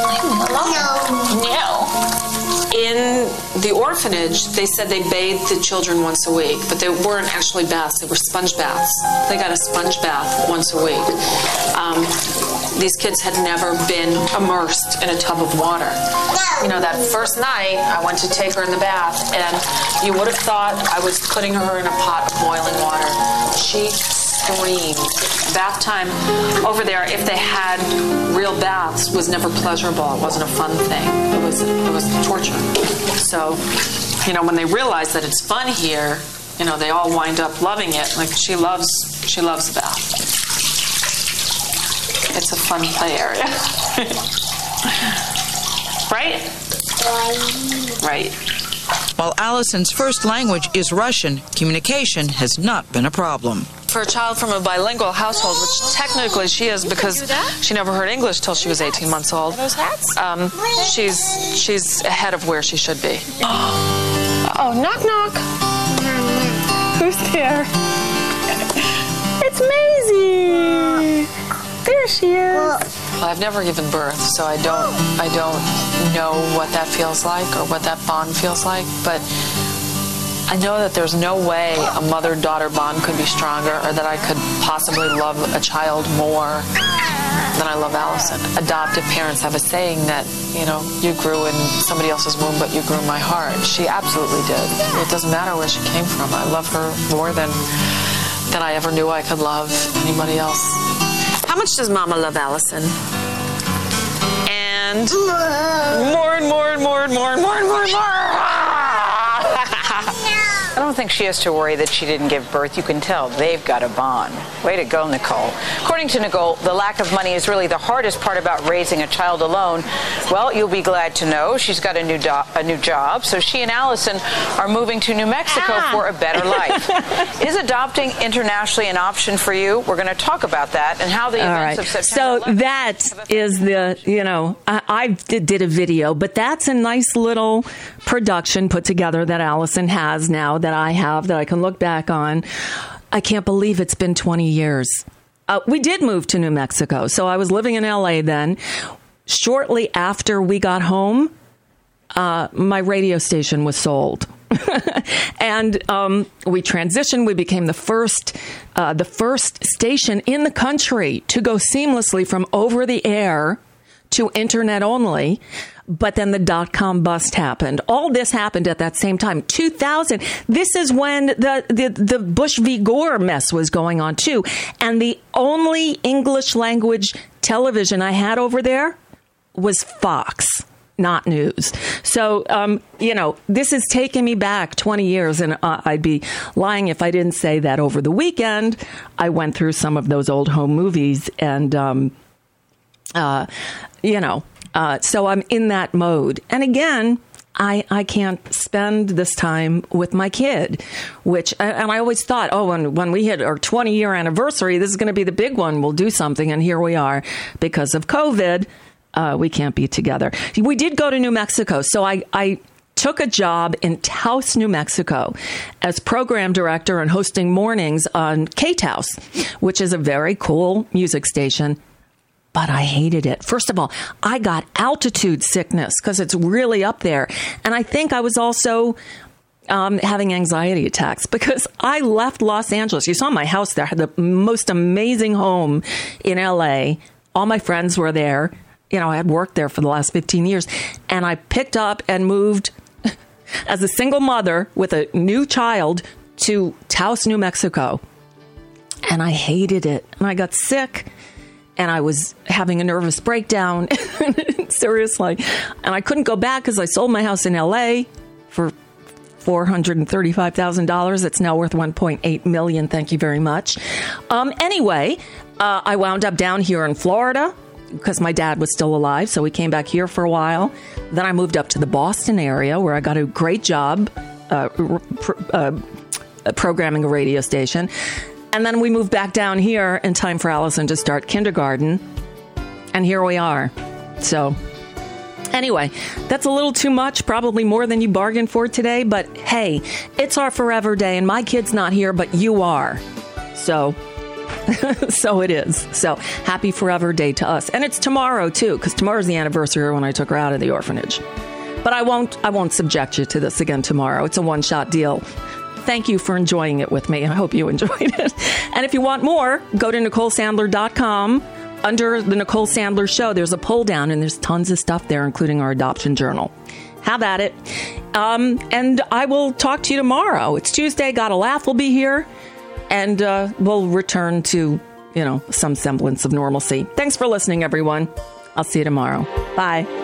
No. In the orphanage, they said they bathed the children once a week, but they weren't actually baths. They were sponge baths. They got a sponge bath once a week. These kids had never been immersed in a tub of water. You know, that first night, I went to take her in the bath, and you would have thought I was putting her in a pot of boiling water. She screamed. Bath time over there, if they had real baths, was never pleasurable. It wasn't a fun thing. It was torture. So, you know, when they realize that it's fun here, you know, they all wind up loving it. Like, she loves the bath. It's a fun play area. Right? Right. While Allison's first language is Russian, communication has not been a problem. For a child from a bilingual household, which technically she is because she never heard English till she was 18 months old, she's ahead of where she should be. Oh, knock, knock. Who's there? It's Maisie. There she is. Well, I've never given birth, so I don't know what that feels like or what that bond feels like, but I know that there's no way a mother-daughter bond could be stronger or that I could possibly love a child more than I love Allison. Adoptive parents have a saying that, you know, you grew in somebody else's womb, but you grew in my heart. She absolutely did. It doesn't matter where she came from. I love her more than I ever knew I could love anybody else. How much does Mama love Allison? And more and more and more and more and more and more and more. I don't think she has to worry that she didn't give birth. You can tell they've got a bond. Way to go, Nicole. According to Nicole, the lack of money is really the hardest part about raising a child alone. Well, you'll be glad to know she's got a new job, so she and Allison are moving to New Mexico for a better life. Is adopting internationally an option for you? We're going to talk about that and how the events of September 11th. So that is the, you know, I did a video, but that's a nice little production put together that Allison has now, that I have, that I can look back on. I can't believe it's been 20 years. We did move to New Mexico. So I was living in LA then. Shortly after we got home, my radio station was sold. And we transitioned. We became the first station in the country to go seamlessly from over the air to internet only. But then the .com bust happened. All this happened at that same time. 2000. This is when the Bush v. Gore mess was going on too. And the only English language television I had over there was Fox, not news. So, you know, this has taken me back 20 years, and I'd be lying if I didn't say that over the weekend I went through some of those old home movies, and, you know, so I'm in that mode. And again, I can't spend this time with my kid, which, and I always thought, oh, when we hit our 20-year anniversary, this is going to be the big one. We'll do something. And here we are. Because of COVID, we can't be together. We did go to New Mexico. So I took a job in Taos, New Mexico, as program director and hosting mornings on K-Taos, which is a very cool music station. But I hated it. First of all, I got altitude sickness because it's really up there. And I think I was also having anxiety attacks because I left Los Angeles. You saw my house there. I had the most amazing home in LA. All my friends were there. You know, I had worked there for the last 15 years. And I picked up and moved as a single mother with a new child to Taos, New Mexico. And I hated it. And I got sick. And I was having a nervous breakdown, seriously. And I couldn't go back because I sold my house in L.A. for $435,000. It's now worth $1.8 million. Thank you very much. Anyway, I wound up down here in Florida because my dad was still alive. So we came back here for a while. Then I moved up to the Boston area where I got a great job programming a radio station. And then we moved back down here in time for Allison to start kindergarten. And here we are. So anyway, that's a little too much, probably more than you bargained for today. But hey, it's our forever day and my kid's not here, but you are. So So it is. So happy Forever Day to us. And it's tomorrow, too, because tomorrow's the anniversary when I took her out of the orphanage. But I won't subject you to this again tomorrow. It's a one-shot deal. Thank you for enjoying it with me. I hope you enjoyed it. And if you want more, go to NicoleSandler.com. Under the Nicole Sandler Show, there's a pull down, and there's tons of stuff there, including our adoption journal. Have at it. And I will talk to you tomorrow. It's Tuesday. Gotta Laugh will be here. And we'll return to, some semblance of normalcy. Thanks for listening, everyone. I'll see you tomorrow. Bye.